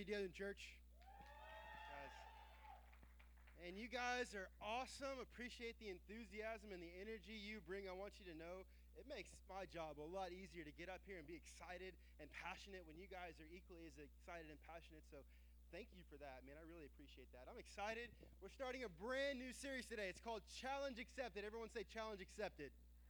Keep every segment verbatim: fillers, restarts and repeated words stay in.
you doing, church? Guys. And you guys are awesome. Appreciate the enthusiasm and the energy you bring. I want you to know it makes my job a lot easier to get up here and be excited and passionate when you guys are equally as excited and passionate. So thank you for that, man. I really appreciate that. I'm excited. We're starting a brand new series today. It's called Challenge Accepted. Everyone say Challenge Accepted.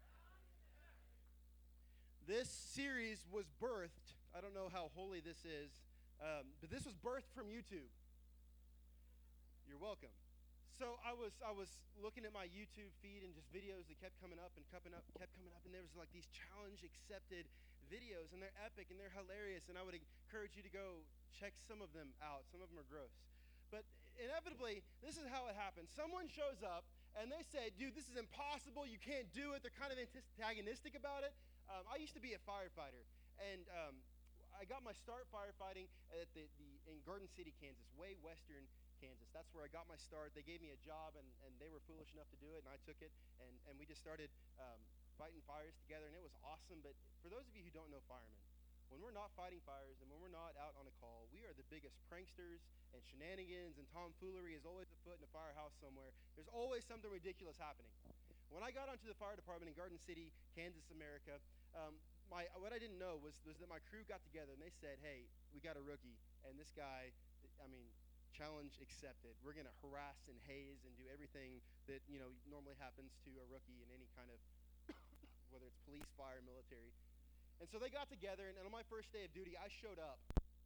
This series was birthed, I don't know how holy this is, um, but this was birthed from YouTube. You're welcome. So I was I was looking at my YouTube feed and just videos that kept coming up and coming up, kept coming up, and there was like these challenge accepted videos, and they're epic and they're hilarious, and I would encourage you to go check some of them out. Some of them are gross. But inevitably, this is how it happens. Someone shows up and they say, dude, this is impossible, you can't do it. They're kind of antagonistic about it. Um, I used to be a firefighter, and um, I got my start firefighting at the, the in Garden City, Kansas, way western Kansas. That's where I got my start. They gave me a job, and, and they were foolish enough to do it, and I took it, and, and we just started um, fighting fires together, and it was awesome. But for those of you who don't know firemen, when we're not fighting fires and when we're not out on a call, we are the biggest pranksters, and shenanigans and tomfoolery is always afoot in a firehouse somewhere. There's always something ridiculous happening. When I got onto the fire department in Garden City, Kansas, America, um, my what I didn't know was, was that my crew got together and they said, hey, we got a rookie, and this guy, I mean, challenge accepted. We're going to harass and haze and do everything that, you know, normally happens to a rookie in any kind of, whether it's police, fire, military. And so they got together, and on my first day of duty, I showed up.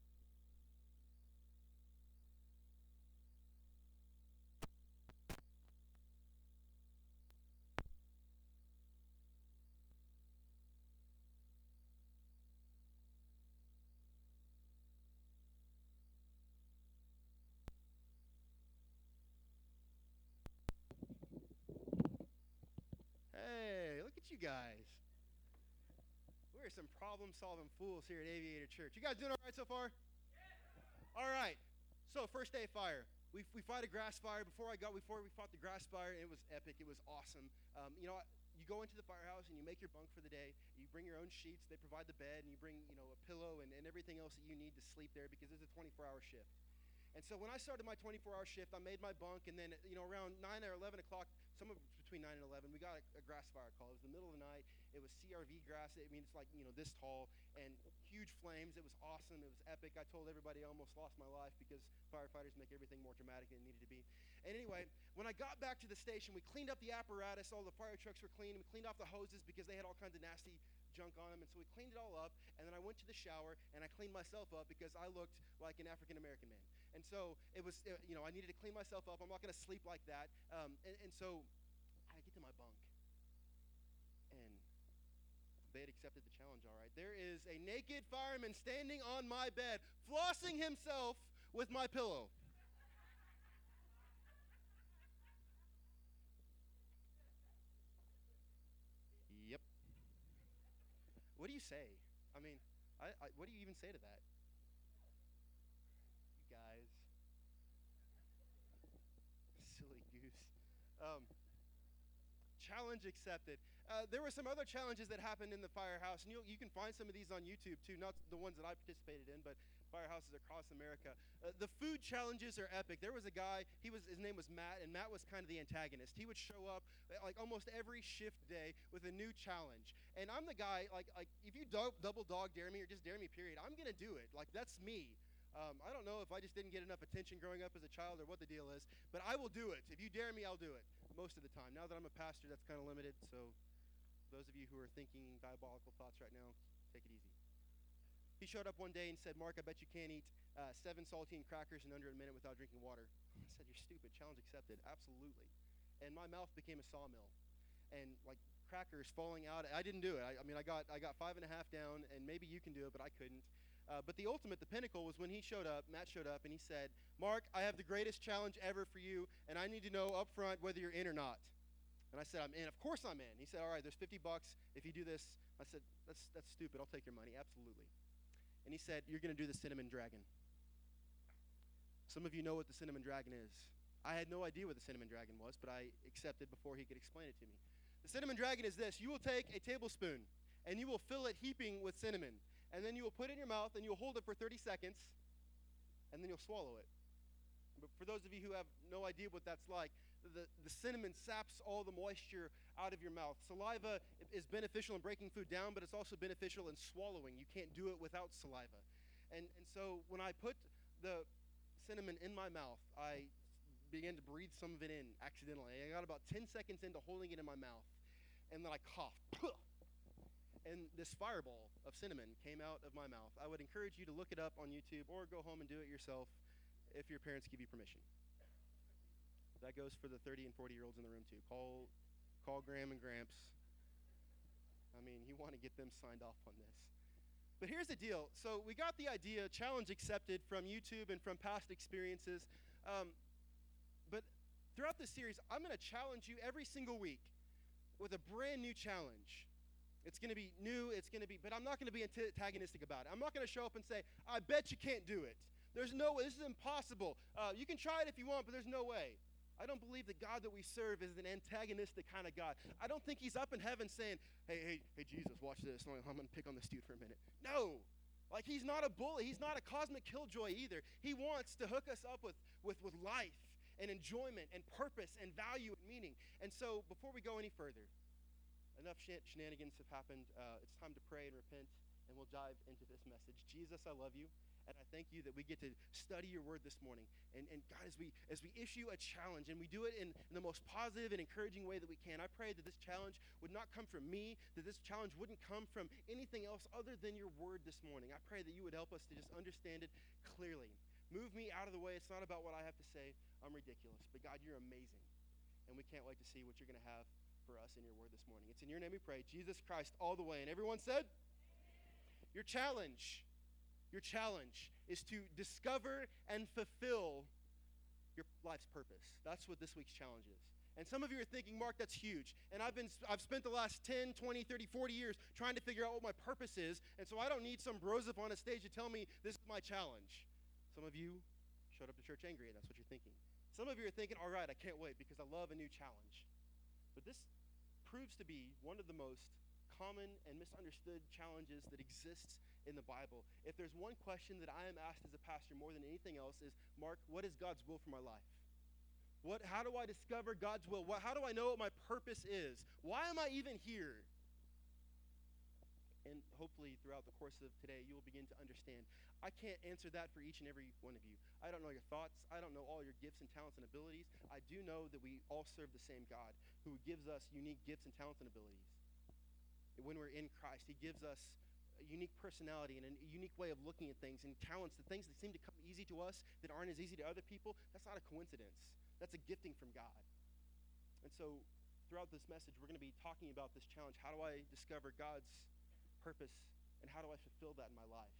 Hey, look at you guys. We're some problem-solving fools here at Aviator Church. You guys doing all right so far? Yeah. All right. So first day of fire. We we fought a grass fire. Before I got before we fought the grass fire, it was epic. It was awesome. Um, you know, you go into the firehouse and you make your bunk for the day. You bring your own sheets. They provide the bed, and you bring, you know, a pillow and, and everything else that you need to sleep there because it's a twenty-four hour shift. And so when I started my twenty-four hour shift, I made my bunk, and then, you know, around nine or eleven o'clock, somewhere between nine and eleven, we got a, a grass fire call. It was the middle of the night. It was C R V grass. I mean, it's like, you know, this tall and huge flames. It was awesome. It was epic. I told everybody I almost lost my life because firefighters make everything more dramatic than it needed to be. And anyway, when I got back to the station, we cleaned up the apparatus. All the fire trucks were clean. We cleaned off the hoses because they had all kinds of nasty junk on them, and so we cleaned it all up, and then I went to the shower and I cleaned myself up because I looked like an African American man. And so it was, you know, I needed to clean myself up. I'm not going to sleep like that. Um, and, and so I get to my bunk, and they had accepted the challenge, all right. There is a naked fireman standing on my bed, flossing himself with my pillow. Yep. What do you say? I mean, I, I, what do you even say to that? You guys. Silly goose. Um, challenge accepted. Uh, there were some other challenges that happened in the firehouse, and you, you can find some of these on YouTube too, not the ones that I participated in, but firehouses across America. Uh, the food challenges are epic. There was a guy, he was his name was Matt, and Matt was kind of the antagonist. He would show up uh, like almost every shift day with a new challenge. And I'm the guy, like, like if you do- double dog dare me or just dare me, period, I'm going to do it. Like, that's me. Um, I don't know if I just didn't get enough attention growing up as a child or what the deal is, but I will do it. If you dare me, I'll do it most of the time. Now that I'm a pastor, that's kind of limited, so those of you who are thinking diabolical thoughts right now, take it easy. He showed up one day and said, Mark, I bet you can't eat uh, seven saltine crackers in under a minute without drinking water. I said, you're stupid. Challenge accepted. Absolutely. And my mouth became a sawmill. And, like, crackers falling out. I didn't do it. I, I mean, I got I got five and a half down, and maybe you can do it, but I couldn't. Uh, but the ultimate, the pinnacle, was when he showed up, Matt showed up, and he said, Mark, I have the greatest challenge ever for you, and I need to know up front whether you're in or not. And I said, I'm in. Of course I'm in. He said, all right, there's fifty bucks if you do this. I said, that's that's stupid. I'll take your money. Absolutely. And he said, you're going to do the cinnamon dragon. Some of you know what the cinnamon dragon is. I had no idea what the cinnamon dragon was, but I accepted before he could explain it to me. The cinnamon dragon is this. You will take a tablespoon, and you will fill it heaping with cinnamon. And then you will put it in your mouth, and you will hold it for thirty seconds. and then you'll swallow it. But for those of you who have no idea what that's like, the, the cinnamon saps all the moisture out of your mouth. Saliva is beneficial in breaking food down, but it's also beneficial in swallowing. You can't do it without saliva. And, and so when I put the cinnamon in my mouth, I began to breathe some of it in accidentally. I got about ten seconds into holding it in my mouth, and then I coughed. And this fireball of cinnamon came out of my mouth. I would encourage you to look it up on YouTube or go home and do it yourself if your parents give you permission. That goes for the thirty and forty-year-olds in the room, too. Call, call Graham and Gramps. I mean, you want to get them signed off on this. But here's the deal. So we got the idea, challenge accepted from YouTube and from past experiences. Um, but throughout this series, I'm going to challenge you every single week with a brand new challenge. It's going to be new. It's going to be, but I'm not going to be antagonistic about it. I'm not going to show up and say, I bet you can't do it. There's no way. This is impossible. Uh, you can try it if you want, but there's no way. I don't believe the God that we serve is an antagonistic kind of God. I don't think he's up in heaven saying, hey, hey, hey, Jesus, watch this. I'm going to pick on this dude for a minute. No. Like, he's not a bully. He's not a cosmic killjoy either. He wants to hook us up with, with, with life and enjoyment and purpose and value and meaning. And so before we go any further, enough sh- shenanigans have happened. Uh, it's time to pray and repent, and we'll dive into this message. Jesus, I love you. And I thank you that we get to study your word this morning. And, and God, as we as we issue a challenge, and we do it in, in the most positive and encouraging way that we can, I pray that this challenge would not come from me, that this challenge wouldn't come from anything else other than your word this morning. I pray that you would help us to just understand it clearly. Move me out of the way. It's not about what I have to say. I'm ridiculous. But God, you're amazing. And we can't wait to see what you're going to have for us in your word this morning. It's in your name we pray. Jesus Christ all the way. And everyone said? Amen. Your challenge. Your challenge is to discover and fulfill your life's purpose. That's what this week's challenge is. And some of you are thinking, Mark, that's huge. And I've been I've spent the last ten, twenty, thirty, forty years trying to figure out what my purpose is, and so I don't need some bros up on a stage to tell me this is my challenge. Some of you showed up to church angry, and that's what you're thinking. Some of you are thinking, all right, I can't wait because I love a new challenge. But this proves to be one of the most common and misunderstood challenges that exists in the Bible. If there's one question that I am asked as a pastor more than anything else is, Mark, what is God's will for my life? What? How do I discover God's will? What, how do I know what my purpose is? Why am I even here? And hopefully throughout the course of today, you will begin to understand. I can't answer that for each and every one of you. I don't know your thoughts. I don't know all your gifts and talents and abilities. I do know that we all serve the same God who gives us unique gifts and talents and abilities. When we're in Christ, he gives us a unique personality and a unique way of looking at things and talents, the things that seem to come easy to us that aren't as easy to other people. That's not a coincidence. That's a gifting from God. And so throughout this message, we're going to be talking about this challenge. How do I discover God's purpose, and how do I fulfill that in my life?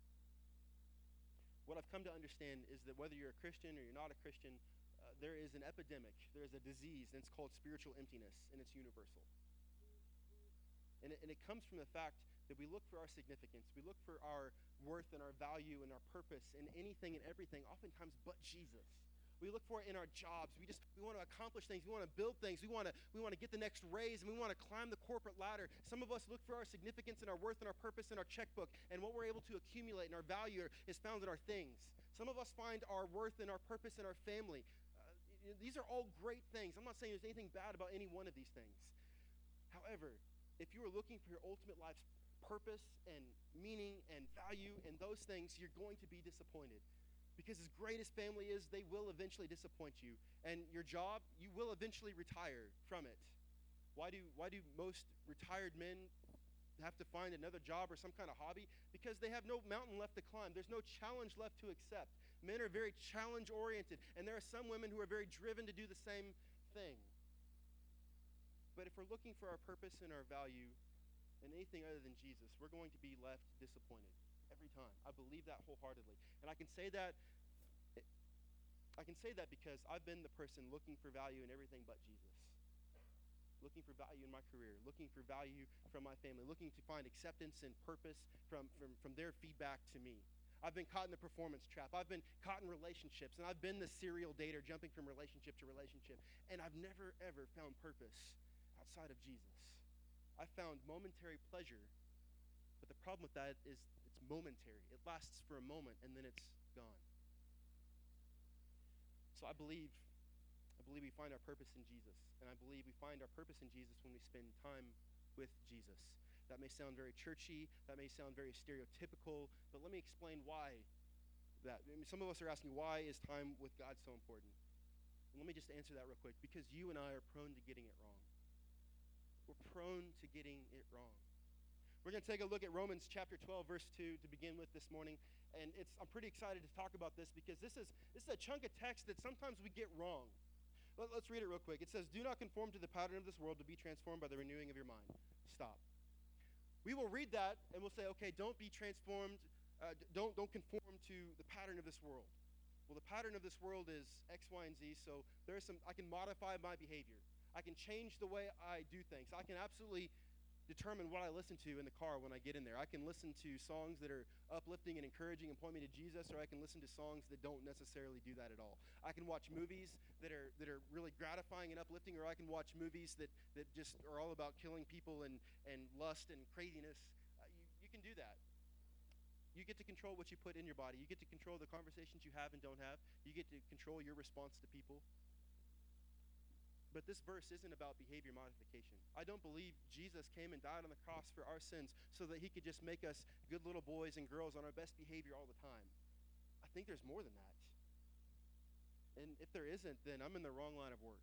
What I've come to understand is that whether you're a Christian or you're not a Christian, uh, there is an epidemic, there is a disease, and it's called spiritual emptiness, and it's universal. And it, and it comes from the fact that we look for our significance, we look for our worth and our value and our purpose in anything and everything, oftentimes but Jesus. We look for it in our jobs. We just we want to accomplish things. We want to build things. We want to we want to get the next raise, and we want to climb the corporate ladder. Some of us look for our significance and our worth and our purpose in our checkbook, and what we're able to accumulate and our value is found in our things. Some of us find our worth and our purpose in our family. Uh, these are all great things. I'm not saying there's anything bad about any one of these things. However, if you are looking for your ultimate life's purpose and meaning and value in those things, you're going to be disappointed. Because as great as family is, they will eventually disappoint you. And your job, you will eventually retire from it. Why do, why do most retired men have to find another job or some kind of hobby? Because they have no mountain left to climb. There's no challenge left to accept. Men are very challenge-oriented, and there are some women who are very driven to do the same thing. But if we're looking for our purpose and our value in anything other than Jesus, we're going to be left disappointed every time. I believe that wholeheartedly. And I can say that I can say that because I've been the person looking for value in everything but Jesus. Looking for value in my career, looking for value from my family, looking to find acceptance and purpose from, from, from their feedback to me. I've been caught in the performance trap. I've been caught in relationships, and I've been the serial dater jumping from relationship to relationship. And I've never, ever found purpose outside of Jesus. I found momentary pleasure, but the problem with that is it's momentary. It lasts for a moment, and then it's gone. So I believe, I believe we find our purpose in Jesus. And I believe we find our purpose in Jesus when we spend time with Jesus. That may sound very churchy, that may sound very stereotypical, but let me explain why that. I mean, some of us are asking, why is time with God so important? And let me just answer that real quick. Because you and I are prone to getting it wrong. We're prone to getting it wrong. We're going to take a look at Romans chapter twelve, verse two to begin with this morning. And it's I'm pretty excited to talk about this because this is this is a chunk of text that sometimes we get wrong. Let, let's read it real quick. It says, "Do not conform to the pattern of this world, but be transformed by the renewing of your mind." Stop. We will read that and we'll say, okay, don't be transformed, uh, don't, don't conform to the pattern of this world. Well, the pattern of this world is X, Y, and Z, so there's some, I can modify my behavior. I can change the way I do things. I can absolutely determine what I listen to in the car when I get in there. I can listen to songs that are uplifting and encouraging and point me to Jesus, or I can listen to songs that don't necessarily do that at all. I can watch movies that are that are really gratifying and uplifting, or I can watch movies that, that just are all about killing people and, and lust and craziness. Uh, you, you can do that. You get to control what you put in your body. You get to control the conversations you have and don't have. You get to control your response to people. But this verse isn't about behavior modification. I don't believe Jesus came and died on the cross for our sins so that he could just make us good little boys and girls on our best behavior all the time. I think there's more than that. And if there isn't, then I'm in the wrong line of work.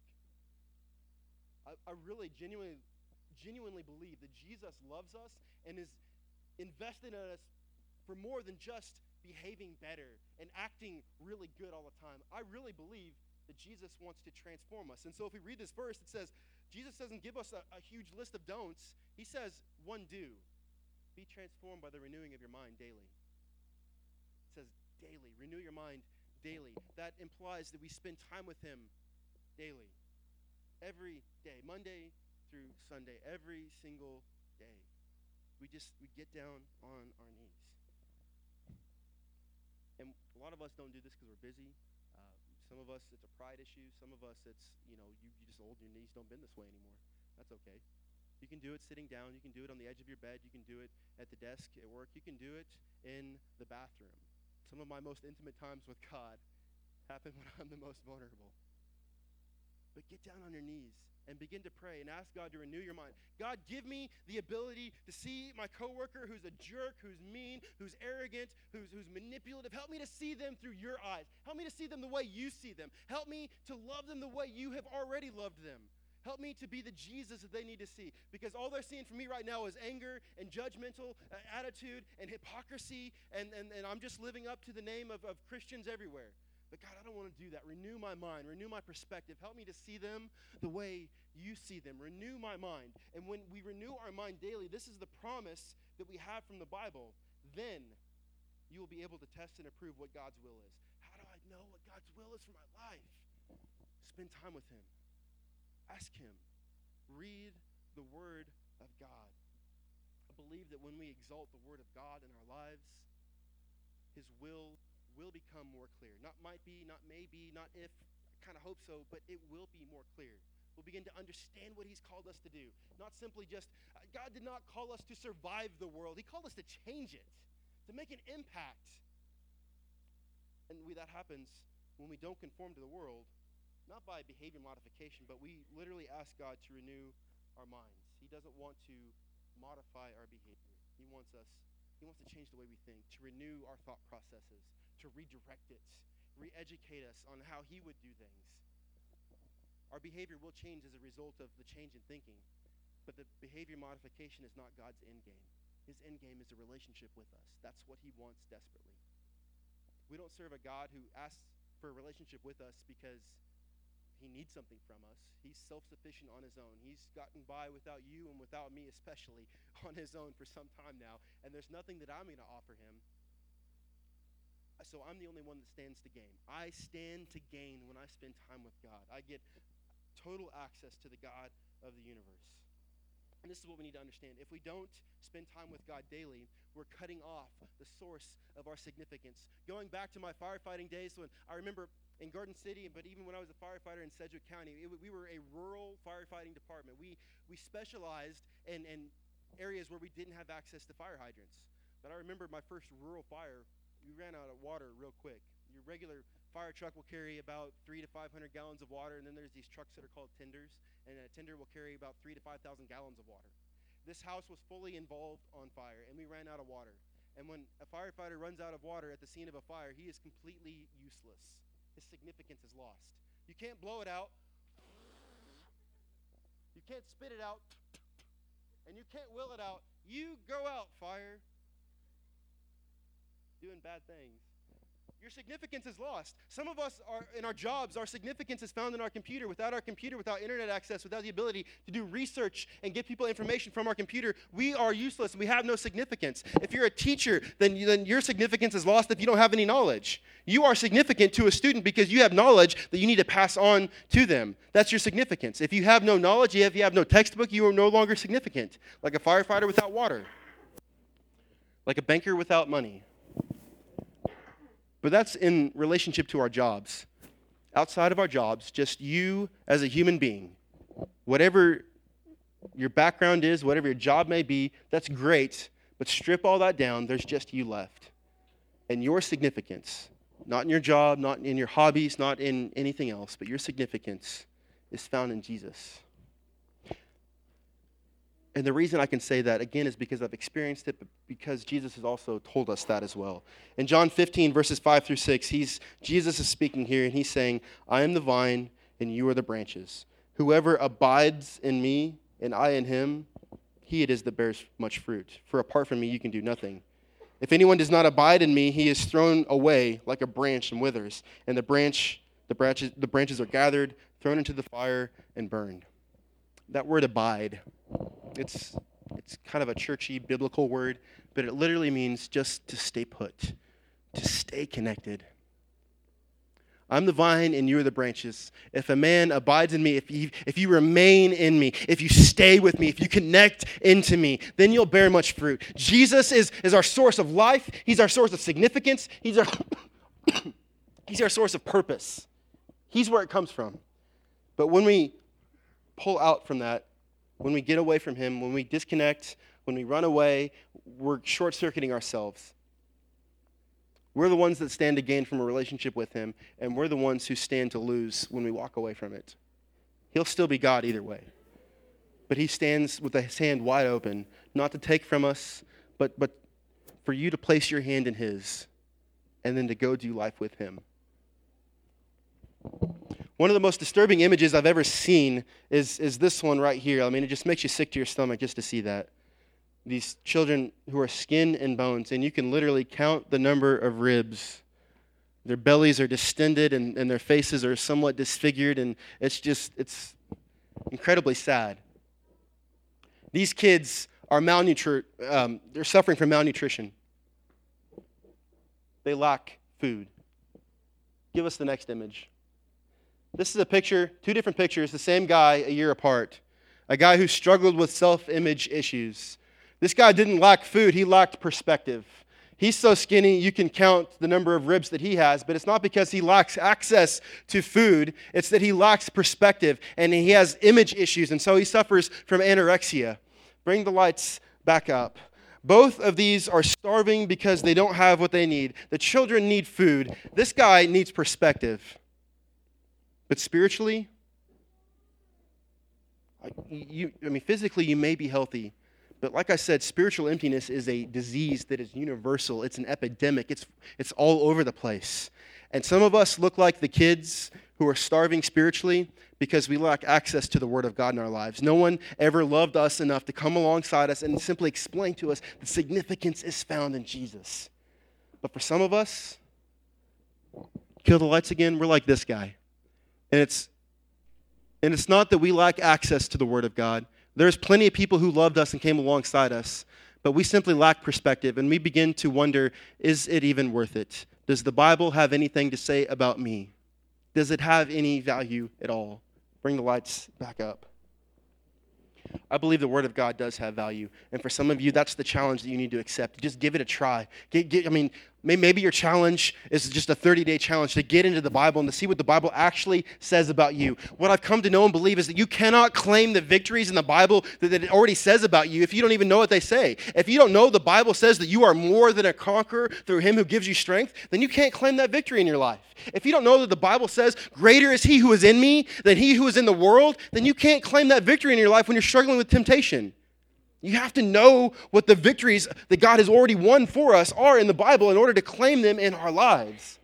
I, I really genuinely, genuinely believe that Jesus loves us and is invested in us for more than just behaving better and acting really good all the time. I really believe that Jesus wants to transform us. And so if we read this verse, it says, Jesus doesn't give us a, a huge list of don'ts. He says, one do. Be transformed by the renewing of your mind daily. It says daily. Renew your mind daily. That implies that we spend time with him daily. Every day. Monday through Sunday. Every single day. We just, we get down on our knees. And a lot of us don't do this because we're busy. Some of us, it's a pride issue. Some of us, it's, you know, you, you just old, your knees don't bend this way anymore. That's okay. You can do it sitting down. You can do it on the edge of your bed. You can do it at the desk at work. You can do it in the bathroom. Some of my most intimate times with God happen when I'm the most vulnerable. But get down on your knees and begin to pray and ask God to renew your mind. God, give me the ability to see my coworker who's a jerk, who's mean, who's arrogant, who's, who's manipulative. Help me to see them through your eyes. Help me to see them the way you see them. Help me to love them the way you have already loved them. Help me to be the Jesus that they need to see. Because all they're seeing from me right now is anger and judgmental uh, attitude and hypocrisy, and, and, and I'm just living up to the name of, of Christians everywhere. But God, I don't want to do that. Renew my mind. Renew my perspective. Help me to see them the way you see them. Renew my mind. And when we renew our mind daily, this is the promise that we have from the Bible. Then you will be able to test and approve what God's will is. How do I know what God's will is for my life? Spend time with him. Ask him. Read the word of God. I believe that when we exalt the word of God in our lives, his will will become more clear. Not might be, not maybe, not if, I kind of hope so, but it will be more clear. We'll begin to understand what he's called us to do. Not simply just, uh, God did not call us to survive the world. He called us to change it, to make an impact. And we, that happens when we don't conform to the world, not by behavior modification, but we literally ask God to renew our minds. He doesn't want to modify our behavior. He wants us, he wants to change the way we think, to renew our thought processes, to redirect it, re-educate us on how he would do things. Our behavior will change as a result of the change in thinking, but the behavior modification is not God's end game. His end game is a relationship with us. That's what he wants desperately. We don't serve a God who asks for a relationship with us because he needs something from us. He's self-sufficient on his own. He's gotten by without you and without me especially on his own for some time now, and there's nothing that I'm going to offer him. So I'm the only one that stands to gain. I stand to gain when I spend time with God. I get total access to the God of the universe. And this is what we need to understand. If we don't spend time with God daily, we're cutting off the source of our significance. Going back to my firefighting days, when I remember in Garden City, but even when I was a firefighter in Sedgwick County, it, we were a rural firefighting department. We we specialized in, in areas where we didn't have access to fire hydrants. But I remember my first rural fire, we ran out of water real quick. Your regular fire truck will carry about three to five hundred gallons of water, and then there's these trucks that are called tenders, and a tender will carry about three to five thousand gallons of water. This house was fully involved on fire, and we ran out of water. And when a firefighter runs out of water at the scene of a fire, he is completely useless. His significance is lost. You can't blow it out. You can't spit it out. And you can't will it out. You go out, fire, doing bad things. Your significance is lost. Some of us are in our jobs, our significance is found in our computer. Without our computer, without internet access, without the ability to do research and get people information from our computer, we are useless and we have no significance. If you're a teacher, then, you, then your significance is lost if you don't have any knowledge. You are significant to a student because you have knowledge that you need to pass on to them. That's your significance. If you have no knowledge, if you have no textbook, you are no longer significant. Like a firefighter without water. Like a banker without money. But that's in relationship to our jobs. Outside of our jobs, just you as a human being, whatever your background is, whatever your job may be, that's great, but strip all that down, there's just you left. And your significance, not in your job, not in your hobbies, not in anything else, but your significance is found in Jesus. And the reason I can say that, again, is because I've experienced it, but because Jesus has also told us that as well. In John fifteen, verses five through six, he's, Jesus is speaking here, and he's saying, I am the vine, and you are the branches. Whoever abides in me, and I in him, he it is that bears much fruit. For apart from me, you can do nothing. If anyone does not abide in me, he is thrown away like a branch and withers. And the branch, the branches, the branches are gathered, thrown into the fire, and burned. That word abide, it's it's kind of a churchy biblical word, but it literally means just to stay put, to stay connected. I'm the vine and you are the branches. If a man abides in me, if you, if you remain in me, if you stay with me, if you connect into me, then you'll bear much fruit. Jesus is, is our source of life. He's our source of significance. He's our, he's our source of purpose. He's where it comes from. But when we pull out from that, when we get away from him, when we disconnect, when we run away, we're short-circuiting ourselves. We're the ones that stand to gain from a relationship with him, and we're the ones who stand to lose when we walk away from it. He'll still be God either way. But he stands with his hand wide open, not to take from us, but, but for you to place your hand in his, and then to go do life with him. One of the most disturbing images I've ever seen is, is this one right here. I mean, it just makes you sick to your stomach just to see that. These children who are skin and bones, and you can literally count the number of ribs. Their bellies are distended, and, and their faces are somewhat disfigured, and it's just, it's incredibly sad. These kids are malnutri- um, they're suffering from malnutrition. They lack food. Give us the next image. This is a picture, two different pictures, the same guy a year apart. A guy who struggled with self-image issues. This guy didn't lack food, he lacked perspective. He's so skinny, you can count the number of ribs that he has, but it's not because he lacks access to food, it's that he lacks perspective, and he has image issues, and so he suffers from anorexia. Bring the lights back up. Both of these are starving because they don't have what they need. The children need food. This guy needs perspective. But spiritually, you, I mean, physically you may be healthy, but like I said, spiritual emptiness is a disease that is universal. It's an epidemic. It's, it's all over the place. And some of us look like the kids who are starving spiritually because we lack access to the Word of God in our lives. No one ever loved us enough to come alongside us and simply explain to us the significance is found in Jesus. But for some of us, kill the lights again, we're like this guy. And it's and it's not that we lack access to the Word of God. There's plenty of people who loved us and came alongside us, but we simply lack perspective, and we begin to wonder, is it even worth it? Does the Bible have anything to say about me? Does it have any value at all? Bring the lights back up. I believe the Word of God does have value, and for some of you, that's the challenge that you need to accept. Just give it a try. Get, get, I mean, maybe your challenge is just a thirty-day challenge to get into the Bible and to see what the Bible actually says about you. What I've come to know and believe is that you cannot claim the victories in the Bible that, that it already says about you if you don't even know what they say. If you don't know the Bible says that you are more than a conqueror through him who gives you strength, then you can't claim that victory in your life. if you don't know that the Bible says, greater is he who is in me than he who is in the world, then you can't claim that victory in your life when you're struggling with temptation. You have to know what the victories that God has already won for us are in the Bible in order to claim them in our lives.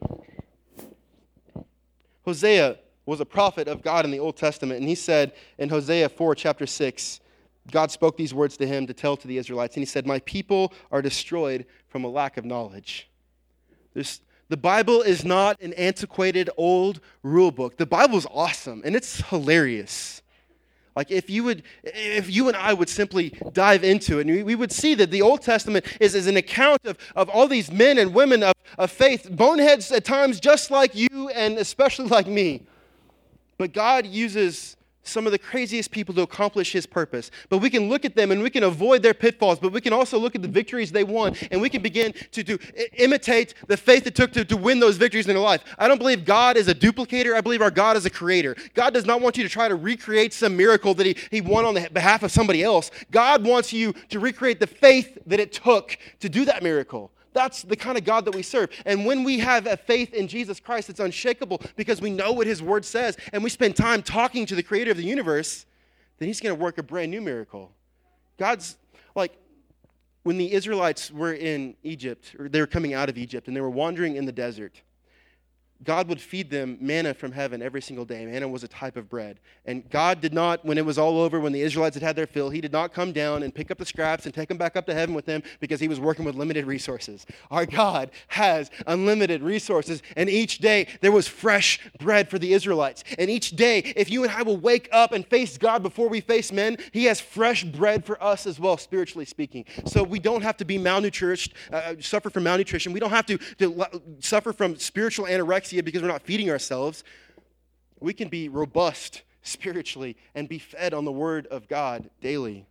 Hosea was a prophet of God in the Old Testament, and he said in Hosea four, chapter six, God spoke these words to him to tell to the Israelites, and he said, my people are destroyed from a lack of knowledge. There's, the Bible is not an antiquated old rule book. The Bible is awesome, and it's hilarious. Like if you would, if you and I would simply dive into it, and we, we would see that the Old Testament is, is an account of, of all these men and women of, of faith, boneheads at times just like you and especially like me. But God uses some of the craziest people to accomplish his purpose. But we can look at them and we can avoid their pitfalls, but we can also look at the victories they won, and we can begin to, to imitate the faith it took to, to win those victories in their life. I don't believe God is a duplicator. I believe our God is a creator. God does not want you to try to recreate some miracle that he, he won on the behalf of somebody else. God wants you to recreate the faith that it took to do that miracle. That's the kind of God that we serve. And when we have a faith in Jesus Christ that's unshakable because we know what his word says and we spend time talking to the creator of the universe, then he's going to work a brand new miracle. God's, like, when the Israelites were in Egypt, or they were coming out of Egypt and they were wandering in the desert, God would feed them manna from heaven every single day. Manna was a type of bread. And God did not, when it was all over, when the Israelites had had their fill, he did not come down and pick up the scraps and take them back up to heaven with them because he was working with limited resources. Our God has unlimited resources, and each day there was fresh bread for the Israelites. And each day, if you and I will wake up and face God before we face men, he has fresh bread for us as well, spiritually speaking. So we don't have to be malnourished, uh, suffer from malnutrition. We don't have to, to suffer from spiritual anorexia because we're not feeding ourselves. We can be robust spiritually and be fed on the word of God daily.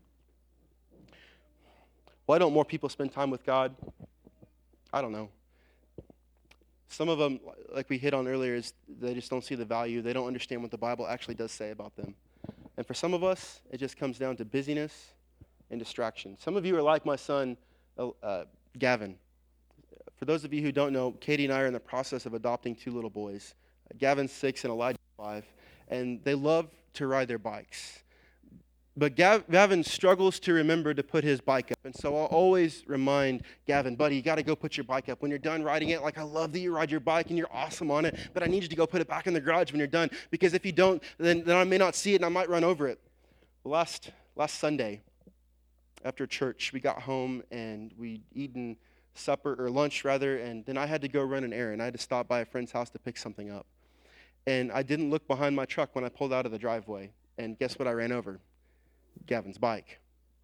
Why don't more people spend time with God? I don't know. Some of them, like we hit on earlier, is they just don't see the value. They don't understand what the Bible actually does say about them. And for some of us, it just comes down to busyness and distraction. Some of you are like my son, uh, Gavin. For those of you who don't know, Katie and I are in the process of adopting two little boys. Gavin's six and Elijah's five, and they love to ride their bikes. But Gav- Gavin struggles to remember to put his bike up, and so I'll always remind Gavin, buddy, you got to go put your bike up. When you're done riding it, like I love that you ride your bike and you're awesome on it, but I need you to go put it back in the garage when you're done, because if you don't, then, then I may not see it and I might run over it. Last, last Sunday, after church, we got home and we'd eaten supper, or lunch rather, and then I had to go run an errand. I had to stop by a friend's house to pick something up. And I didn't look behind my truck when I pulled out of the driveway. And guess what I ran over? Gavin's bike.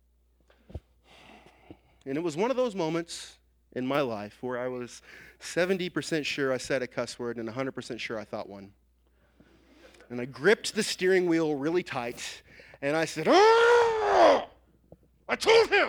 And it was one of those moments in my life where I was seventy percent sure I said a cuss word and one hundred percent sure I thought one. And I gripped the steering wheel really tight, and I said, "Oh! I told him!"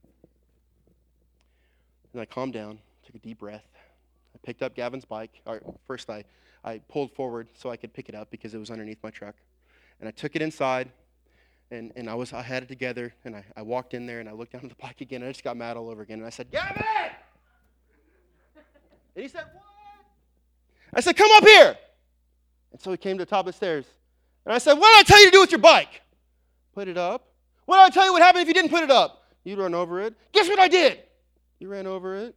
And I calmed down, took a deep breath. I picked up Gavin's bike. Or first, I, I pulled forward so I could pick it up because it was underneath my truck. And I took it inside, and, and I was I had it together, and I, I walked in there, and I looked down at the bike again, and I just got mad all over again. And I said, "Gavin!" And he said, "What?" I said, "Come up here." And so he came to the top of the stairs. And I said, "What did I tell you to do with your bike?" "Put it up." "What did I tell you would happen if you didn't put it up?" "You'd run over it." "Guess what I did?" "You ran over it."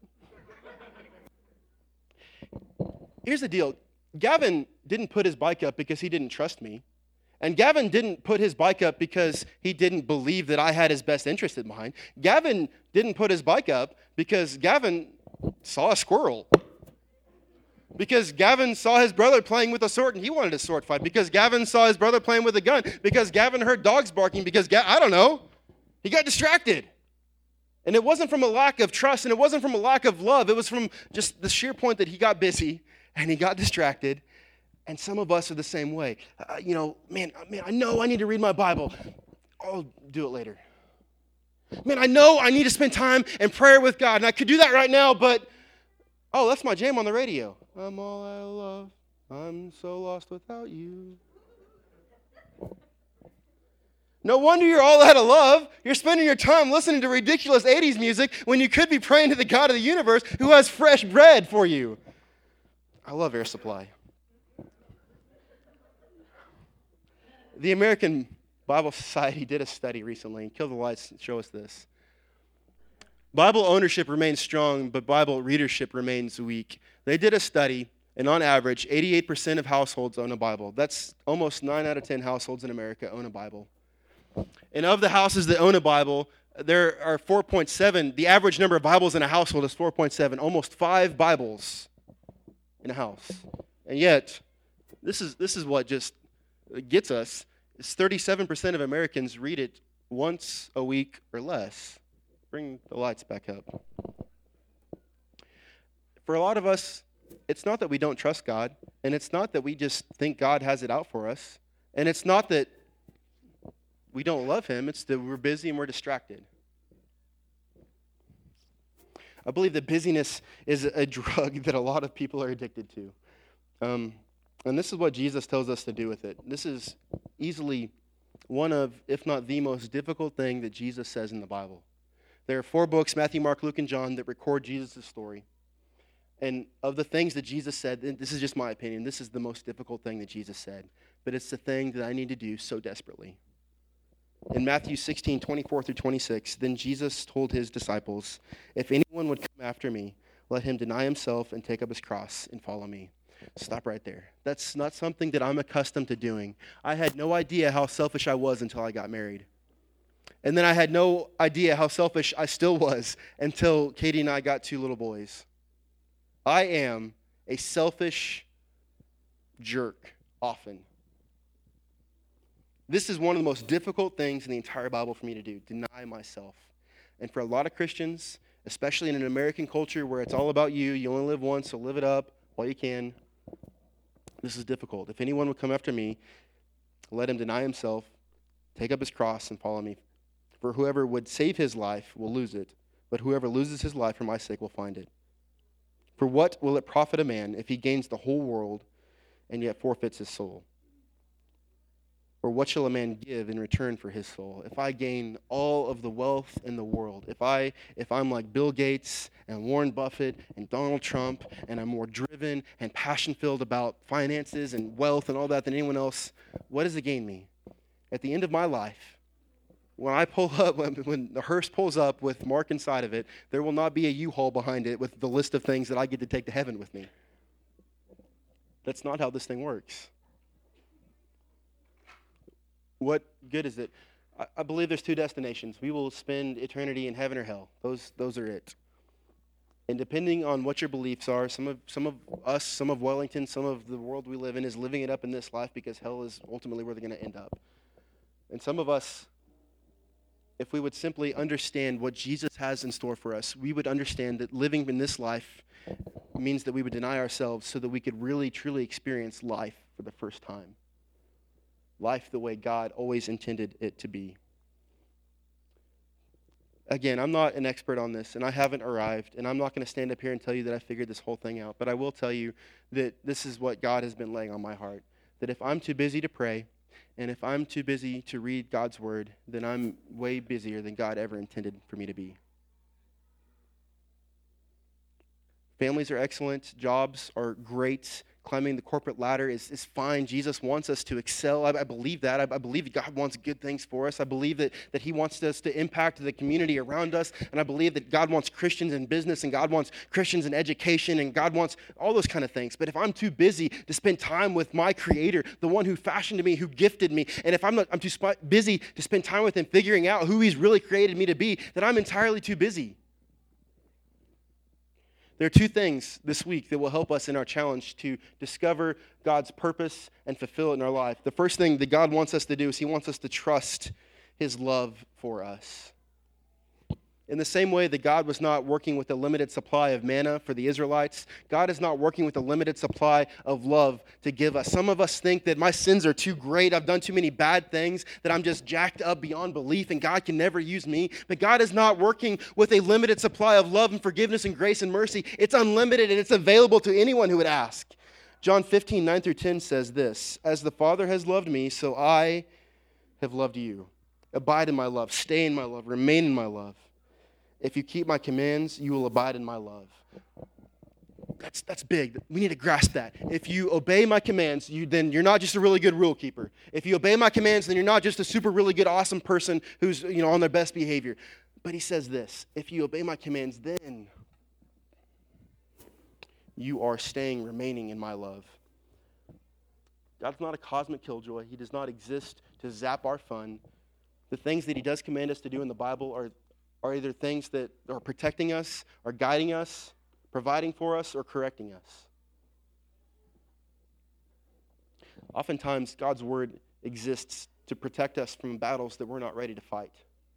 Here's the deal. Gavin didn't put his bike up because he didn't trust me. And Gavin didn't put his bike up because he didn't believe that I had his best interest in mind. Gavin didn't put his bike up because Gavin saw a squirrel. Because Gavin saw his brother playing with a sword and he wanted a sword fight. Because Gavin saw his brother playing with a gun. Because Gavin heard dogs barking. Because, Ga- I don't know, he got distracted. And it wasn't from a lack of trust, and it wasn't from a lack of love. It was from just the sheer point that he got busy, and he got distracted. And some of us are the same way. Uh, you know, man, man, I know I need to read my Bible. I'll do it later. Man, I know I need to spend time in prayer with God, and I could do that right now, but, oh, that's my jam on the radio. I'm all out of love. I'm so lost without you. No wonder you're all out of love. You're spending your time listening to ridiculous eighties music when you could be praying to the God of the universe who has fresh bread for you. I love Air Supply. The American Bible Society did a study recently. Kill the lights and show us this. Bible ownership remains strong, but Bible readership remains weak. They did a study, and on average, eighty-eight percent of households own a Bible. That's almost nine out of ten households in America own a Bible. And of the houses that own a Bible, there are four point seven. The average number of Bibles in a household is four point seven, almost five Bibles in a house. And yet, this is this is what just gets us, is thirty-seven percent of Americans read it once a week or less. Bring the lights back up. For a lot of us, it's not that we don't trust God, and it's not that we just think God has it out for us, and it's not that we don't love him, it's that we're busy and we're distracted. I believe that busyness is a drug that a lot of people are addicted to. Um, and this is what Jesus tells us to do with it. This is easily one of, if not the most difficult thing that Jesus says in the Bible. There are four books, Matthew, Mark, Luke, and John, that record Jesus' story. And of the things that Jesus said, and this is just my opinion, this is the most difficult thing that Jesus said. But it's the thing that I need to do so desperately. In Matthew sixteen, twenty-four through twenty-six, then Jesus told his disciples, if anyone would come after me, let him deny himself and take up his cross and follow me. Stop right there. That's not something that I'm accustomed to doing. I had no idea how selfish I was until I got married. And then I had no idea how selfish I still was until Katie and I got two little boys. I am a selfish jerk often. This is one of the most difficult things in the entire Bible for me to do, deny myself. And for a lot of Christians, especially in an American culture where it's all about you, you only live once, so live it up while you can, this is difficult. If anyone would come after me, let him deny himself, take up his cross, and follow me. For whoever would save his life will lose it, but whoever loses his life for my sake will find it. For what will it profit a man if he gains the whole world and yet forfeits his soul? Or what shall a man give in return for his soul? If I gain all of the wealth in the world, if, I, if I'm like Bill Gates and Warren Buffett and Donald Trump, and I'm more driven and passion-filled about finances and wealth and all that than anyone else, what does it gain me? At the end of my life, when I pull up, when, when the hearse pulls up with Mark inside of it, there will not be a U-Haul behind it with the list of things that I get to take to heaven with me. That's not how this thing works. What good is it? I, I believe there's two destinations. We will spend eternity in heaven or hell. Those those are it. And depending on what your beliefs are, some of some of us, some of Wellington, some of the world we live in is living it up in this life because hell is ultimately where they're going to end up. And some of us, if we would simply understand what Jesus has in store for us, we would understand that living in this life means that we would deny ourselves so that we could really, truly experience life for the first time. Life the way God always intended it to be. Again, I'm not an expert on this, and I haven't arrived, and I'm not going to stand up here and tell you that I figured this whole thing out, but I will tell you that this is what God has been laying on my heart, that if I'm too busy to pray, and if I'm too busy to read God's word, then I'm way busier than God ever intended for me to be. Families are excellent. Jobs are great. Climbing the corporate ladder is, is fine. Jesus wants us to excel. I, I believe that. I, I believe that God wants good things for us. I believe that, that he wants us to impact the community around us. And I believe that God wants Christians in business, and God wants Christians in education, and God wants all those kind of things. But if I'm too busy to spend time with my Creator, the one who fashioned me, who gifted me, and if I'm, not, I'm too sp- busy to spend time with him figuring out who he's really created me to be, then I'm entirely too busy. There are two things this week that will help us in our challenge to discover God's purpose and fulfill it in our life. The first thing that God wants us to do is he wants us to trust his love for us. In the same way that God was not working with a limited supply of manna for the Israelites, God is not working with a limited supply of love to give us. Some of us think that my sins are too great, I've done too many bad things, that I'm just jacked up beyond belief and God can never use me. But God is not working with a limited supply of love and forgiveness and grace and mercy. It's unlimited and it's available to anyone who would ask. John fifteen, nine through ten says this, as the Father has loved me, so I have loved you. Abide in my love, stay in my love, remain in my love. If you keep my commands, you will abide in my love. That's, that's big. We need to grasp that. If you obey my commands, you, then you're not just a really good rule keeper. If you obey my commands, then you're not just a super really good, awesome person who's, you know, on their best behavior. But he says this, if you obey my commands, then you are staying, remaining in my love. God's not a cosmic killjoy. He does not exist to zap our fun. The things that he does command us to do in the Bible are, are either things that are protecting us, are guiding us, providing for us, or correcting us. Oftentimes, God's word exists to protect us from battles that we're not ready to fight.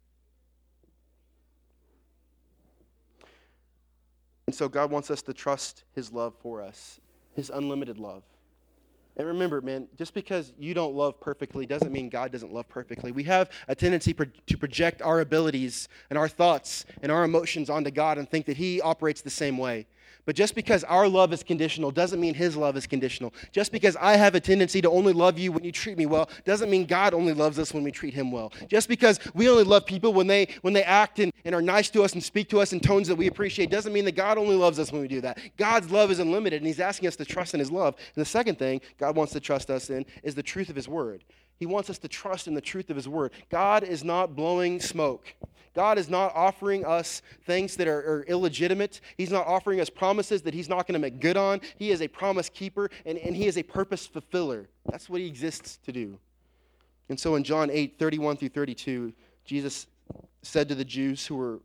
And so God wants us to trust his love for us, his unlimited love. And remember, man, just because you don't love perfectly doesn't mean God doesn't love perfectly. We have a tendency pro- to project our abilities and our thoughts and our emotions onto God and think that he operates the same way. But just because our love is conditional doesn't mean his love is conditional. Just because I have a tendency to only love you when you treat me well doesn't mean God only loves us when we treat him well. Just because we only love people when they when they act and, and are nice to us and speak to us in tones that we appreciate doesn't mean that God only loves us when we do that. God's love is unlimited, and he's asking us to trust in his love. And the second thing God wants to trust us in is the truth of his word. He wants us to trust in the truth of his word. God is not blowing smoke. God is not offering us things that are, are illegitimate. He's not offering us promises that he's not going to make good on. He is a promise keeper, and, and he is a purpose fulfiller. That's what he exists to do. And so in John eight, thirty-one through thirty-two, Jesus said to the Jews who were,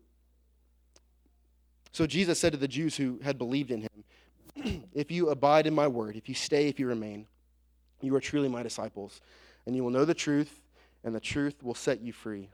so Jesus said to the Jews who had believed in him, if you abide in my word, if you stay, if you remain, you are truly my disciples, and you will know the truth, and the truth will set you free.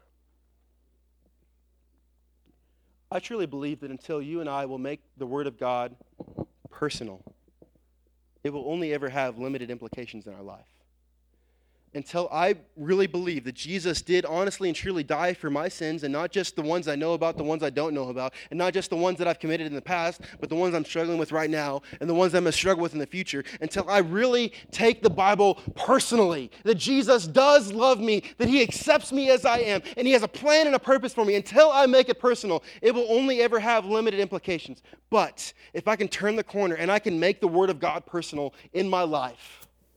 I truly believe that until you and I will make the Word of God personal, it will only ever have limited implications in our life. Until I really believe that Jesus did honestly and truly die for my sins, and not just the ones I know about, the ones I don't know about, and not just the ones that I've committed in the past, but the ones I'm struggling with right now, and the ones I'm going to struggle with in the future, until I really take the Bible personally, that Jesus does love me, that he accepts me as I am, and he has a plan and a purpose for me, until I make it personal, it will only ever have limited implications. But if I can turn the corner and I can make the Word of God personal in my life,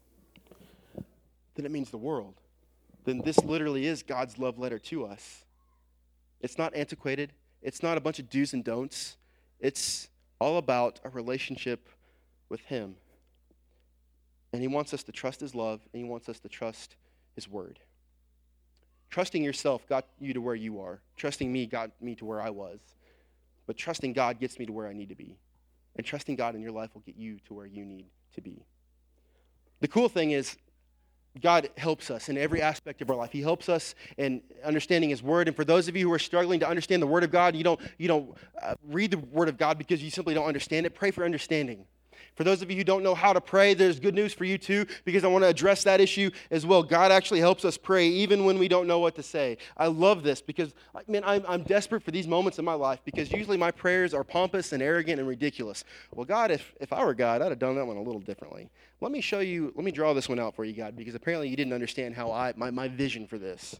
then it means the world. Then this literally is God's love letter to us. It's not antiquated. It's not a bunch of do's and don'ts. It's all about a relationship with him. And he wants us to trust his love, and he wants us to trust his word. Trusting yourself got you to where you are. Trusting me got me to where I was. But trusting God gets me to where I need to be. And trusting God in your life will get you to where you need to be. The cool thing is, God helps us in every aspect of our life. He helps us in understanding his word. And for those of you who are struggling to understand the word of God, you don't, you don't uh, read the word of God because you simply don't understand it. Pray for understanding. For those of you who don't know how to pray, there's good news for you too, because I want to address that issue as well. God actually helps us pray even when we don't know what to say. I love this because, man, I'm, I'm desperate for these moments in my life, because usually my prayers are pompous and arrogant and ridiculous. Well, God, if, if I were God, I'd have done that one a little differently. Let me show you, let me draw this one out for you, God, because apparently you didn't understand how I, my, my vision for this.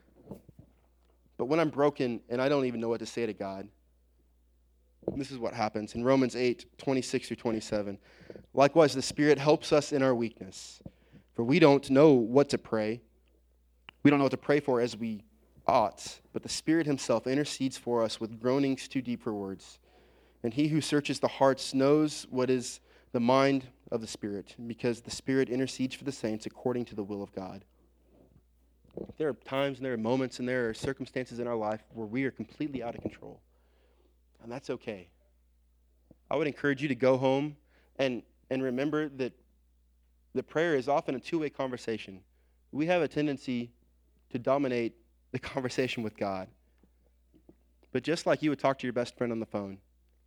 But when I'm broken and I don't even know what to say to God, this is what happens in Romans eight, twenty-six through twenty-seven. Likewise, the Spirit helps us in our weakness, for we don't know what to pray. We don't know what to pray for as we ought, but the Spirit himself intercedes for us with groanings too deep for words. And he who searches the hearts knows what is the mind of the Spirit, because the Spirit intercedes for the saints according to the will of God. There are times and there are moments and there are circumstances in our life where we are completely out of control. And that's okay. I would encourage you to go home and, and remember that the prayer is often a two-way conversation. We have a tendency to dominate the conversation with God. But just like you would talk to your best friend on the phone,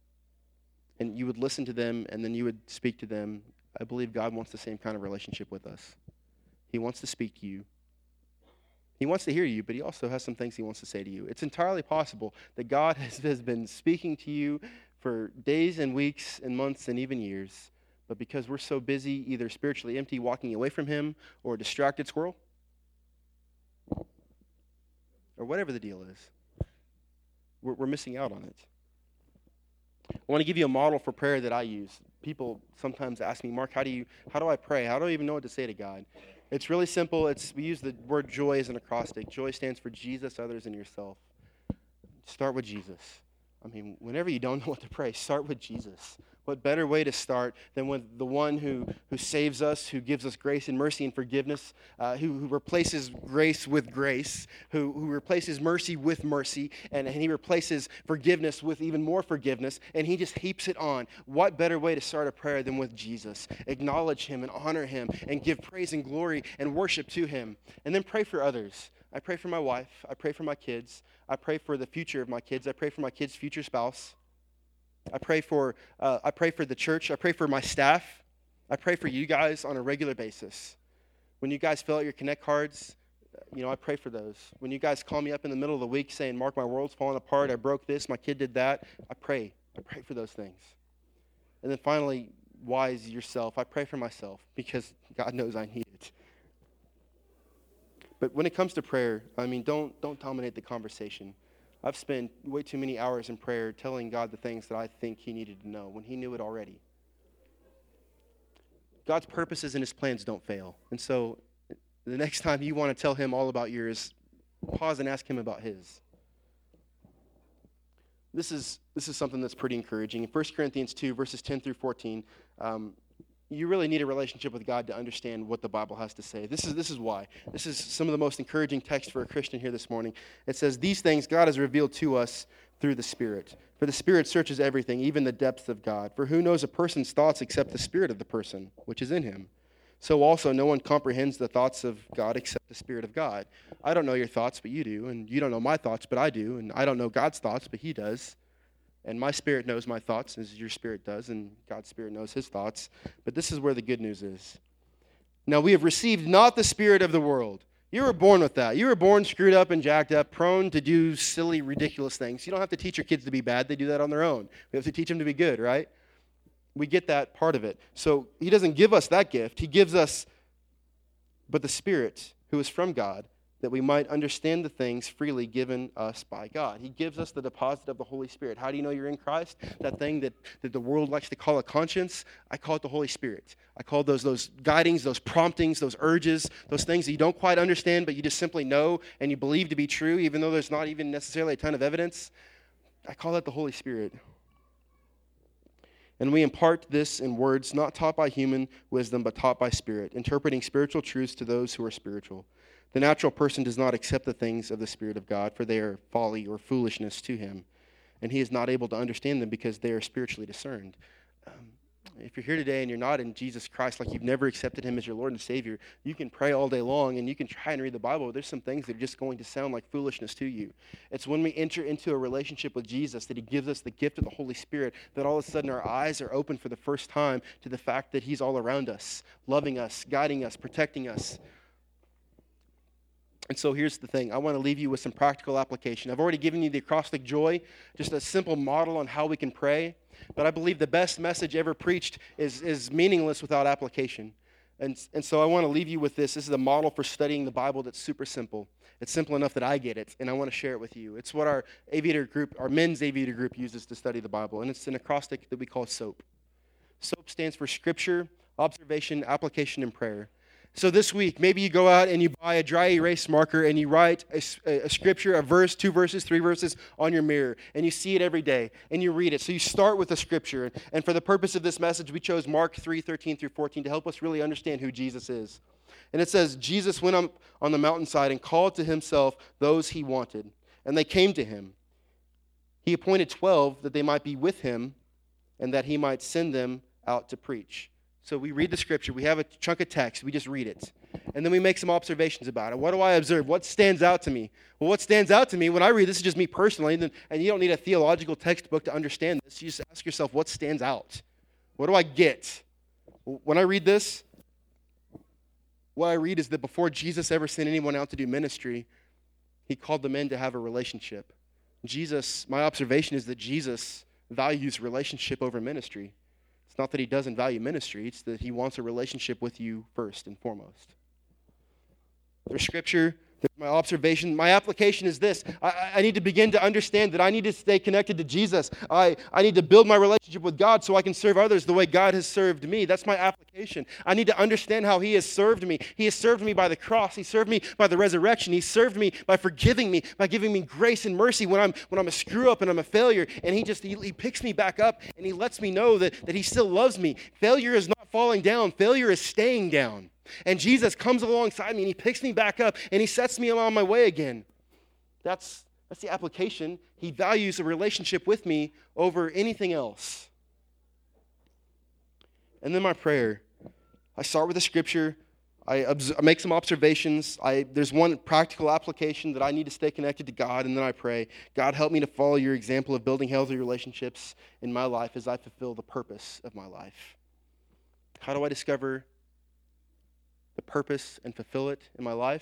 and you would listen to them, and then you would speak to them, I believe God wants the same kind of relationship with us. He wants to speak to you. He wants to hear you, but he also has some things he wants to say to you. It's entirely possible that God has, has been speaking to you for days and weeks and months and even years, but because we're so busy, either spiritually empty, walking away from him, or a distracted squirrel, or whatever the deal is, we're, we're missing out on it. I want to give you a model for prayer that I use. people sometimes ask me, Mark, how do you, how do I pray? How do I even know what to say to God? It's really simple. It's we use the word joy as an acrostic. Joy stands for Jesus, others, and yourself. Start with Jesus. I mean, whenever you don't know what to pray, start with Jesus. What better way to start than with the one who, who saves us, who gives us grace and mercy and forgiveness, uh, who, who replaces grace with grace, who, who replaces mercy with mercy, and, and he replaces forgiveness with even more forgiveness, and he just heaps it on. What better way to start a prayer than with Jesus? Acknowledge him and honor him and give praise and glory and worship to him. And then pray for others. I pray for my wife. I pray for my kids. I pray for the future of my kids. I pray for my kids' future spouse. I pray for uh, I pray for the church. I pray for my staff. I pray for you guys on a regular basis. When you guys fill out your Connect cards, you know, I pray for those. When you guys call me up in the middle of the week saying, Mark, my world's falling apart. I broke this. My kid did that. I pray. I pray for those things. And then finally, wise yourself. I pray for myself because God knows I need it. But when it comes to prayer, I mean, don't don't dominate the conversation. I've spent way too many hours in prayer telling God the things that I think he needed to know when he knew it already. God's purposes and his plans don't fail. And so the next time you want to tell him all about yours, pause and ask him about his. This is this is something that's pretty encouraging. In First Corinthians two, verses ten through fourteen, um, you really need a relationship with God to understand what the Bible has to say. This is this is why. This is some of the most encouraging text for a Christian here this morning. It says, these things God has revealed to us through the Spirit. For the Spirit searches everything, even the depths of God. For who knows a person's thoughts except the Spirit of the person, which is in him? So also no one comprehends the thoughts of God except the Spirit of God. I don't know your thoughts, but you do. And you don't know my thoughts, but I do. And I don't know God's thoughts, but he does. And my spirit knows my thoughts, as your spirit does, and God's spirit knows his thoughts. But this is where the good news is. Now we have received not the spirit of the world. You were born with that. You were born screwed up and jacked up, prone to do silly, ridiculous things. You don't have to teach your kids to be bad. They do that on their own. We have to teach them to be good, right? We get that part of it. So he doesn't give us that gift. He gives us, but the Spirit, who is from God, that we might understand the things freely given us by God. He gives us the deposit of the Holy Spirit. How do you know you're in Christ? That thing that, that the world likes to call a conscience, I call it the Holy Spirit. I call those those guidings, those promptings, those urges, those things that you don't quite understand, but you just simply know and you believe to be true, even though there's not even necessarily a ton of evidence. I call that the Holy Spirit. And we impart this in words not taught by human wisdom, but taught by Spirit, interpreting spiritual truths to those who are spiritual. The natural person does not accept the things of the Spirit of God, for they are folly or foolishness to him, and he is not able to understand them because they are spiritually discerned. Um, if you're here today and you're not in Jesus Christ, like you've never accepted him as your Lord and Savior, you can pray all day long and you can try and read the Bible, but there's some things that are just going to sound like foolishness to you. It's when we enter into a relationship with Jesus that he gives us the gift of the Holy Spirit that all of a sudden our eyes are open for the first time to the fact that he's all around us, loving us, guiding us, protecting us. And so here's the thing. I want to leave you with some practical application. I've already given you the acrostic joy, just a simple model on how we can pray. But I believe the best message ever preached is, is meaningless without application. And, and so I want to leave you with this. This is a model for studying the Bible that's super simple. It's simple enough that I get it, and I want to share it with you. It's what our aviator group, our men's aviator group uses to study the Bible, and it's an acrostic that we call SOAP. SOAP stands for Scripture, Observation, Application, and Prayer. So this week, maybe you go out and you buy a dry erase marker and you write a, a scripture, a verse, two verses, three verses on your mirror, and you see it every day, and you read it. So you start with a scripture, and for the purpose of this message, we chose Mark three, thirteen through fourteen to help us really understand who Jesus is. And it says, Jesus went up on the mountainside and called to himself those he wanted, and they came to him. He appointed twelve that they might be with him and that he might send them out to preach. So we read the scripture. We have a chunk of text. We just read it. And then we make some observations about it. What do I observe? What stands out to me? Well, what stands out to me when I read, this is just me personally, and, then, and you don't need a theological textbook to understand this. You just ask yourself, what stands out? What do I get? When I read this, what I read is that before Jesus ever sent anyone out to do ministry, he called the men to have a relationship. Jesus, my observation is that Jesus values relationship over ministry. It's not that he doesn't value ministry, it's that he wants a relationship with you first and foremost. There's scripture, My observation, my application is this. I, I need to begin to understand that I need to stay connected to Jesus. I, I need to build my relationship with God so I can serve others the way God has served me. That's my application. I need to understand how he has served me. He has served me by the cross. He served me by the resurrection. He served me by forgiving me, by giving me grace and mercy when I'm when I'm a screw up and I'm a failure. And he just, he, he picks me back up and he lets me know that, that he still loves me. Failure is not falling down. Failure is staying down. And Jesus comes alongside me and he picks me back up and he sets me on my way again. That's, that's the application. He values a relationship with me over anything else. And then my prayer. I start with the scripture. I, obs- I make some observations. I, there's one practical application that I need to stay connected to God, and then I pray, God, help me to follow your example of building healthy relationships in my life as I fulfill the purpose of my life. How do I discover the purpose and fulfill it in my life?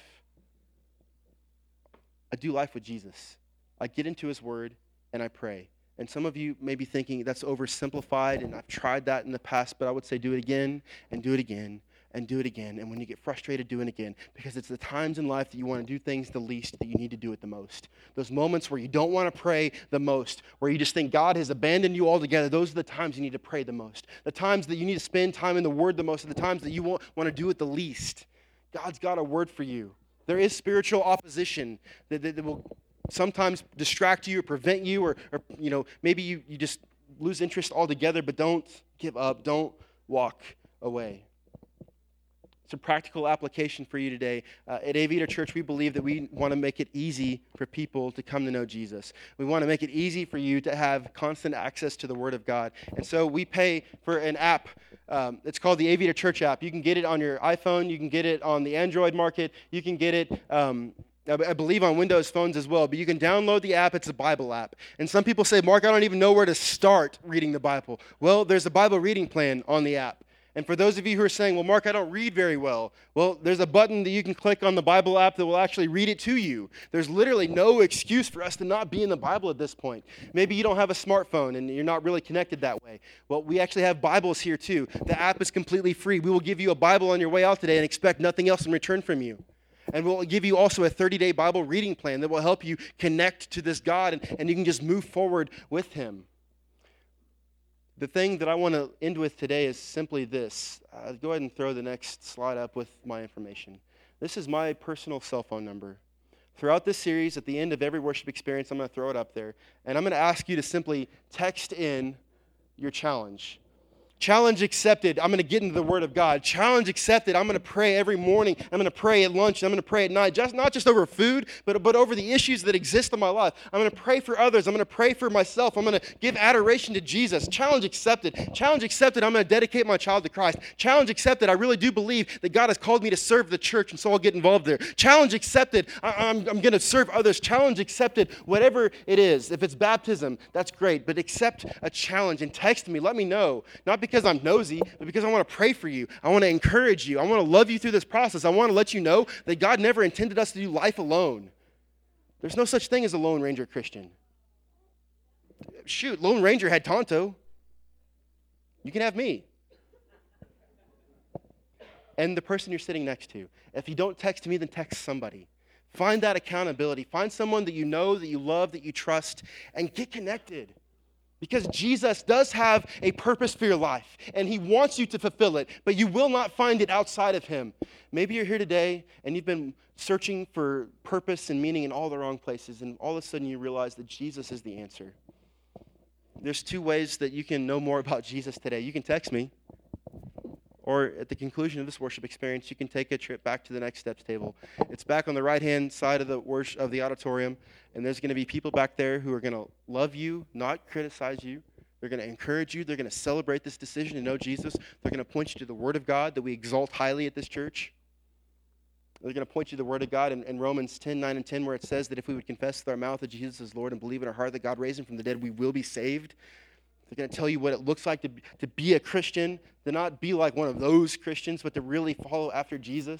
I do life with Jesus. I get into his word and I pray. And some of you may be thinking that's oversimplified and I've tried that in the past, but I would say do it again and do it again and do it again. And when you get frustrated, do it again. Because it's the times in life that you want to do things the least that you need to do it the most. Those moments where you don't want to pray the most, where you just think God has abandoned you altogether, those are the times you need to pray the most. The times that you need to spend time in the Word the most are the times that you won't want to do it the least. God's got a word for you. There is spiritual opposition that, that, that will sometimes distract you or prevent you, or, or you know, maybe you, you just lose interest altogether, but don't give up. Don't walk away. It's a practical application for you today. Uh, at Aviator Church, we believe that we want to make it easy for people to come to know Jesus. We want to make it easy for you to have constant access to the Word of God. And so we pay for an app. Um, it's called the Aviator Church app. You can get it on your iPhone. You can get it on the Android market. You can get it, um, I believe, on Windows phones as well. But you can download the app. It's a Bible app. And some people say, Mark, I don't even know where to start reading the Bible. Well, there's a Bible reading plan on the app. And for those of you who are saying, well, Mark, I don't read very well, well, there's a button that you can click on the Bible app that will actually read it to you. There's literally no excuse for us to not be in the Bible at this point. Maybe you don't have a smartphone and you're not really connected that way. Well, we actually have Bibles here too. The app is completely free. We will give you a Bible on your way out today and expect nothing else in return from you. And we'll give you also a thirty-day Bible reading plan that will help you connect to this God, and, and you can just move forward with him. The thing that I want to end with today is simply this. Uh, go ahead and throw the next slide up with my information. This is my personal cell phone number. Throughout this series, at the end of every worship experience, I'm going to throw it up there. And I'm going to ask you to simply text in your challenge. Challenge accepted. I'm going to get into the Word of God. Challenge accepted. I'm going to pray every morning. I'm going to pray at lunch. I'm going to pray at night. Just not just over food, but, but over the issues that exist in my life. I'm going to pray for others. I'm going to pray for myself. I'm going to give adoration to Jesus. Challenge accepted. Challenge accepted. I'm going to dedicate my child to Christ. Challenge accepted. I really do believe that God has called me to serve the church, and so I'll get involved there. Challenge accepted. I, I'm, I'm going to serve others. Challenge accepted. Whatever it is. If it's baptism, that's great. But accept a challenge and text me. Let me know. Not because I'm nosy, but because I want to pray for you. I want to encourage you. I want to love you through this process. I want to let you know that God never intended us to do life alone. There's no such thing as a Lone Ranger Christian. Shoot, Lone Ranger had Tonto. You can have me. And the person you're sitting next to. If you don't text me, then text somebody. Find that accountability. Find someone that you know, that you love, that you trust, and get connected. Because Jesus does have a purpose for your life, and he wants you to fulfill it, but you will not find it outside of him. Maybe you're here today, and you've been searching for purpose and meaning in all the wrong places, and all of a sudden you realize that Jesus is the answer. There's two ways that you can know more about Jesus today. You can text me, or at the conclusion of this worship experience, you can take a trip back to the Next Steps table. It's back on the right-hand side of the worship, of the auditorium, and there's going to be people back there who are going to love you, not criticize you. They're going to encourage you. They're going to celebrate this decision to know Jesus. They're going to point you to the Word of God that we exalt highly at this church. They're going to point you to the Word of God in, in Romans ten, nine, and ten, where it says that if we would confess with our mouth that Jesus is Lord and believe in our heart that God raised him from the dead, we will be saved. They're going to tell you what it looks like to, to be a Christian, to not be like one of those Christians, but to really follow after Jesus.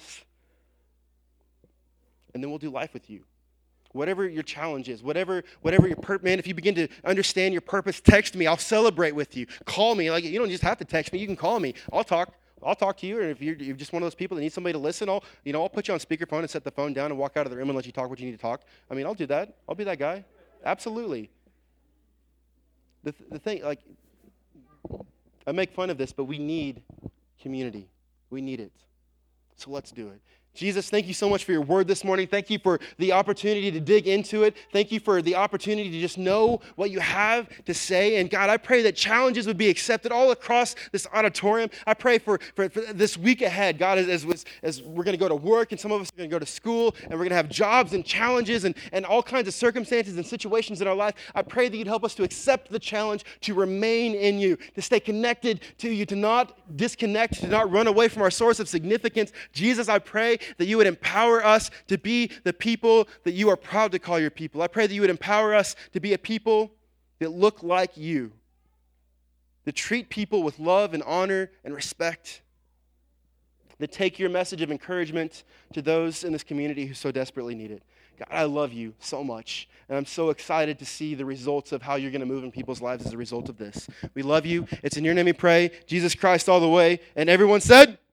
And then we'll do life with you. Whatever your challenge is, whatever whatever your purpose, man, if you begin to understand your purpose, text me. I'll celebrate with you. Call me. Like, you don't just have to text me. You can call me. I'll talk. I'll talk to you. And if you're, you're just one of those people that need somebody to listen, I'll, you know, I'll put you on speakerphone and set the phone down and walk out of the room and let you talk what you need to talk. I mean, I'll do that. I'll be that guy. Absolutely. The, th- the thing, like, I make fun of this, but we need community. We need it. So let's do it. Jesus, thank you so much for your word this morning. Thank you for the opportunity to dig into it. Thank you for the opportunity to just know what you have to say. And God, I pray that challenges would be accepted all across this auditorium. I pray for, for, for this week ahead, God, as, as, as we're going to go to work and some of us are going to go to school and we're going to have jobs and challenges and, and all kinds of circumstances and situations in our life. I pray that you'd help us to accept the challenge, to remain in you, to stay connected to you, to not disconnect, to not run away from our source of significance. Jesus, I pray that you would empower us to be the people that you are proud to call your people. I pray that you would empower us to be a people that look like you, that treat people with love and honor and respect, that take your message of encouragement to those in this community who so desperately need it. God, I love you so much, and I'm so excited to see the results of how you're going to move in people's lives as a result of this. We love you. It's in your name we pray. Jesus Christ all the way. And everyone said...